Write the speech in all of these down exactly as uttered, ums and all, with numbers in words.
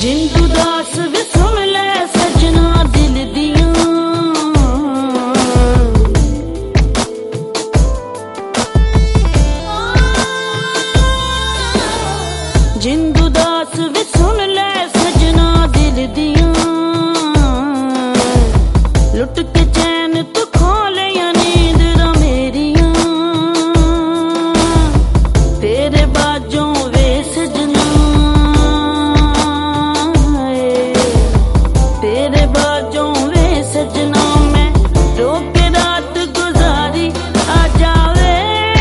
जिंदू दास वे सुन ले सजना दिल दियां, जिंदू दास वे सुन ले सजना दिल दियां, लुट के चैन तू खो लिया नींद रा मेरियां, तेरे बाजों वे सजना, तेरे बाजों वे सजना मैं रोक रात गुजारी आ जावे,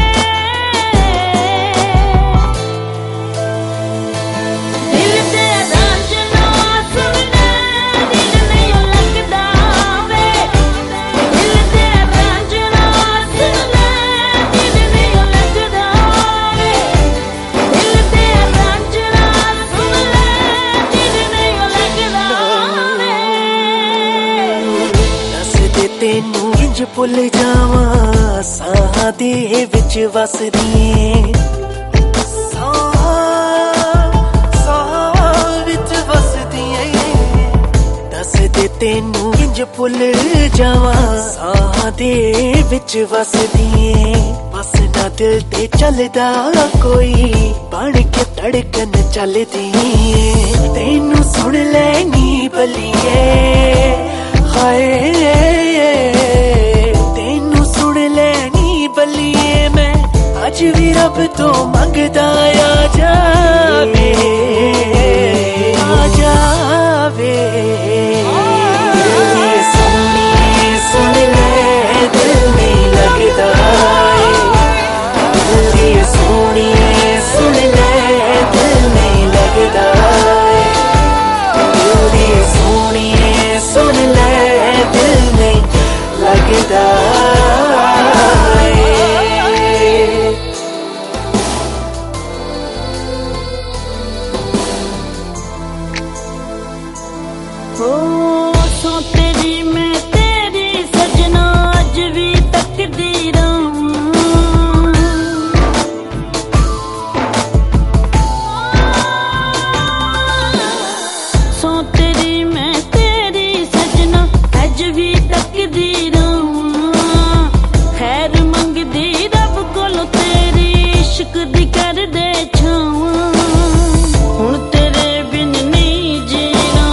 दिल ते रांझना सुनने दिल नहीं लगदा वे, दिल ते रांझना सुनने दिल नहीं लगदा वे, दिल ते रांझना सुनने दिल नहीं लगदा वे। दस दे तेनू इंज भुल जावां साहां दे विच वसदी, साहां साहां विच वसदी। दस दे तेनू इंज भुल जावां साहां दे विच वसदी, बस ना दिल ते चलदा कोई बन के धड़कन चलदी, तेनू सुन लैनी बलिए हाय, तेनू सुन लैनी बलिए मैं अज भी रब तो मंगदा आ जावे, आ जावे। दिल सोहणिए सुन ले दिल नहीं लगदा, दिल सोहणिए सुन ले दिल नहीं लगदा, दिल सोहणिए सुन ले दिल नहीं लगदा। ओ सो तेरी मैं तेरी सजना अज भी तकदी रहूं, सो तेरी मैं तेरी सजना अज भी तकदी रहूं, खैर मंगदी रब कोलों तेरी इश्क दी कर दे छावां, हुण तेरे बिन नहीं जीना,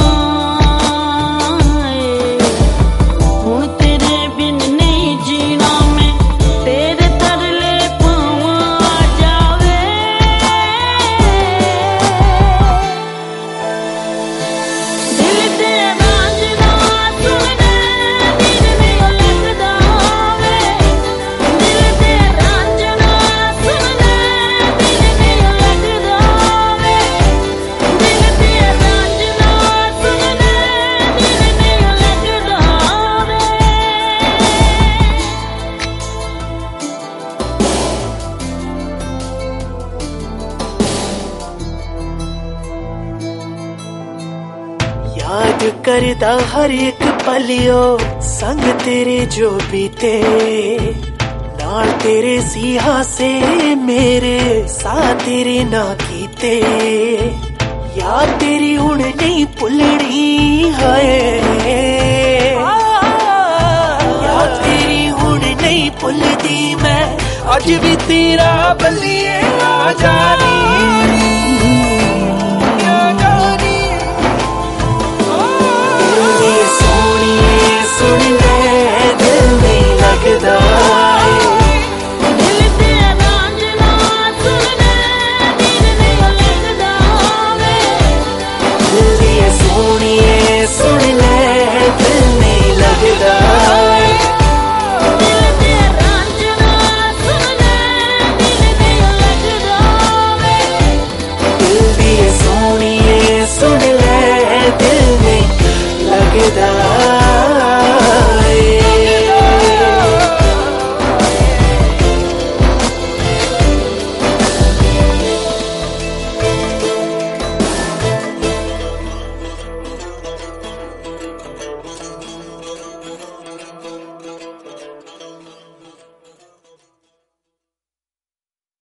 हुण तेरे बिन नहीं जीना मैं तेरे तरले पावां आ जावे, दिल ते रांझना सुनने दिल नहीं लगदा वे, दिल ते रांझना सुनने दिल नहीं लगदा वे, दिल ते रांझना सुनने दिल नहीं लगदा वे। याद करदा हर एक पलियो संग तेरे जो बीते, नाल तेरे सी हासे मेरे साथ तेरे ना कीते, याद तेरी हुण नहीं भुलनी हाय, याद तेरी हुण नहीं भुलदी मैं अज भी तेरा बलिए आ जा।